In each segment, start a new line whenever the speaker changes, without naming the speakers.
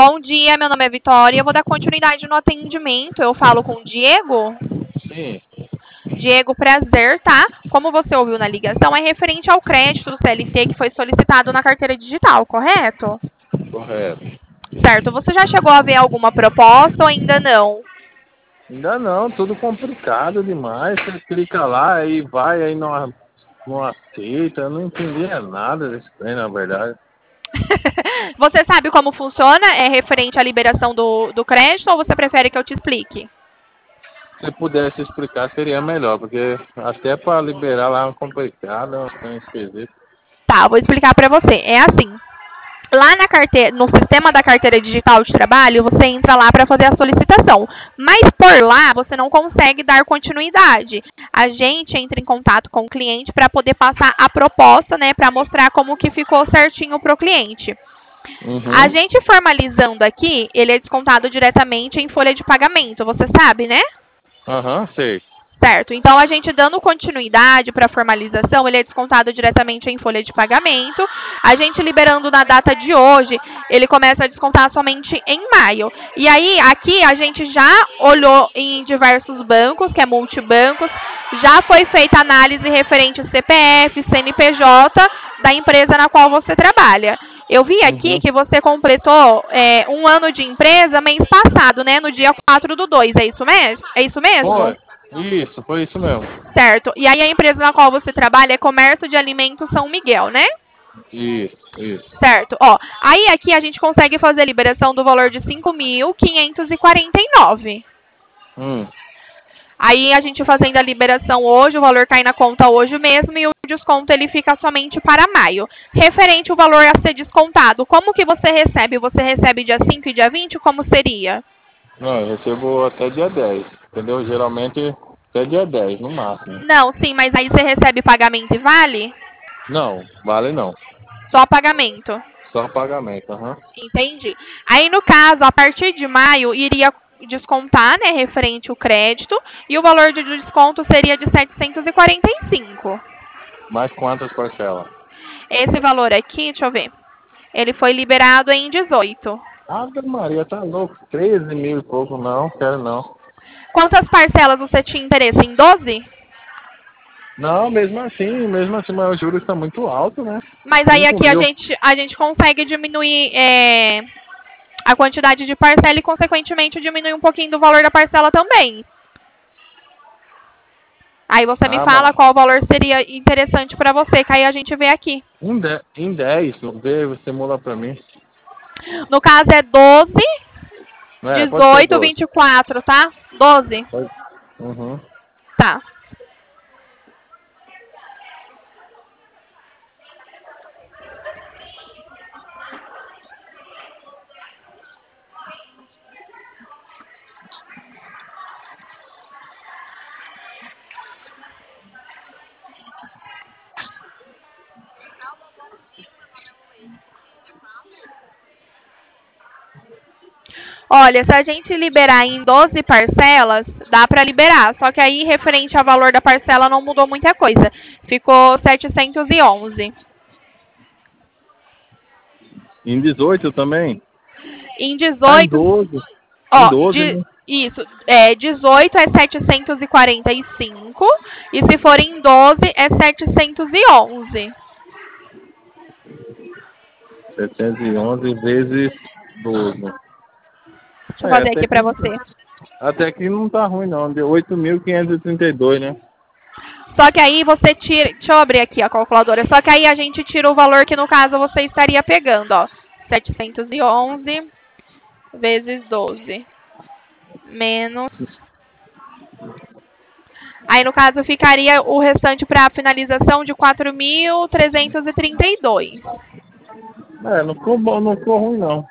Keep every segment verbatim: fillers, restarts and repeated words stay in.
Bom dia, meu nome é Vitória. Eu vou dar continuidade no atendimento. Eu falo com o Diego.
Sim.
Diego, prazer, tá? Como você ouviu na ligação, é referente ao crédito do C L T que foi solicitado na carteira digital, correto?
Correto.
Certo. Você já chegou a ver alguma proposta ou ainda não?
Ainda não, tudo complicado demais. Você clica lá, aí vai, aí não, não aceita. Eu não entendia nada desse trem, na verdade.
Você sabe como funciona? É referente à liberação do, do crédito ou você prefere que eu te explique?
Se pudesse explicar, seria melhor, porque até para liberar lá é complicado, é um trem esquisito.
Tá, eu vou explicar pra você. É assim. Lá na carteira, no sistema da carteira digital de trabalho, você entra lá para fazer a solicitação. Mas por lá, você não consegue dar continuidade. A gente entra em contato com o cliente para poder passar a proposta, né, para mostrar como que ficou certinho para o cliente. A
Uhum.
gente formalizando aqui, ele é descontado diretamente em folha de pagamento, você sabe, né?
Aham, sei.
Certo. Então, a gente dando continuidade para a formalização, ele é descontado diretamente em folha de pagamento. A gente liberando na data de hoje, ele começa a descontar somente em maio. E aí, aqui, a gente já olhou em diversos bancos, que é multibancos, já foi feita análise referente C P F, C N P J da empresa na qual você trabalha. Eu vi aqui
Uhum.
que você completou é, um ano de empresa mês passado, né? No dia quatro do dois, é isso mesmo? É isso mesmo?
Foi. Isso, foi isso mesmo.
Certo. E aí a empresa na qual você trabalha é Comércio de Alimentos São Miguel, né?
Isso, isso.
Certo. Ó, aí aqui a gente consegue fazer a liberação do valor de cinco mil quinhentos e quarenta e nove.
Hum.
Aí a gente fazendo a liberação hoje, o valor cai na conta hoje mesmo e o desconto ele fica somente para maio. Referente ao valor a ser descontado, como que você recebe? Você recebe dia cinco e dia vinte? Como seria?
Não, eu recebo até dia dez, entendeu? Geralmente até dia dez, no máximo.
Não, sim, mas aí você recebe pagamento e vale?
Não, vale não.
Só pagamento.
Só pagamento, aham.
Entendi. Aí, no caso, a partir de maio, iria descontar, né, referente ao crédito, e o valor de desconto seria de setecentos e quarenta e cinco.
Mais quantas parcelas?
Esse valor aqui, deixa eu ver, ele foi liberado em dezoito.
Ave Maria, tá louco. treze mil e pouco, não, quero não.
Quantas parcelas você tinha interesse? Em doze?
Não, mesmo assim, mesmo assim, mas os juros estão muito altos, né?
Mas aí
cinco
aqui a
mil.
gente, a gente consegue diminuir é, a quantidade de parcela e, consequentemente, diminuir um pouquinho do valor da parcela também. Aí você me
Ah,
fala
mas
qual valor seria interessante para você, que aí a gente vê aqui.
em dez, em dez, vê, você muda pra mim.
No caso é doze,
É, pode ser
dezoito,
doze.
vinte e quatro, tá? doze.
Pode. Uhum.
Tá. Olha, se a gente liberar em doze parcelas, dá para liberar. Só que aí, referente ao valor da parcela, não mudou muita coisa. Ficou setecentos e onze.
Em dezoito também?
Em
Ah, em
dezoito,
doze. Em
ó,
doze,
de,
né?
isso, é, dezoito é setecentos e quarenta e cinco e se for em doze é setecentos e onze.
setecentos e onze vezes doze.
Deixa eu
É,
fazer
até
aqui
que,
para você.
até que não tá ruim não, deu oito mil quinhentos e trinta e dois, né?
Só que aí você tira. Deixa eu abrir aqui a calculadora. Só que aí a gente tira o valor que, no caso, você estaria pegando, ó. setecentos e onze vezes doze. Menos. Aí, no caso, ficaria o restante para finalização de quatro mil trezentos e trinta e dois.
É, não ficou bom, não ficou ruim não.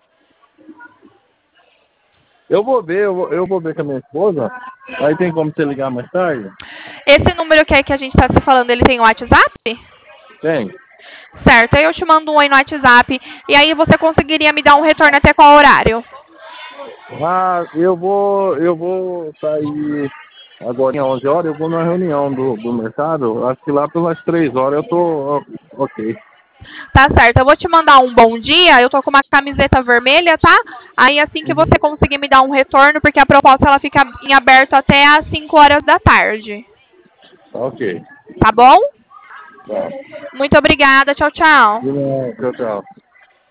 Eu vou ver, eu vou, eu vou ver com a minha esposa. Aí tem como você ligar mais tarde?
Esse número que, é que a gente está se falando, ele tem WhatsApp?
Tem.
Certo, aí eu te mando um oi no WhatsApp. E aí você conseguiria me dar um retorno até qual horário?
Ah, eu vou, eu vou sair agora em onze horas, eu vou numa reunião do, do mercado. Acho que lá pelas três horas eu tô ok.
Tá certo, eu vou te mandar um bom dia, eu tô com uma camiseta vermelha, tá? Aí assim que você conseguir me dar um retorno, porque a proposta ela fica em aberto até às cinco horas da tarde.
Ok.
Tá bom?
Tá.
Muito obrigada, tchau, tchau.
De nada, tchau, tchau.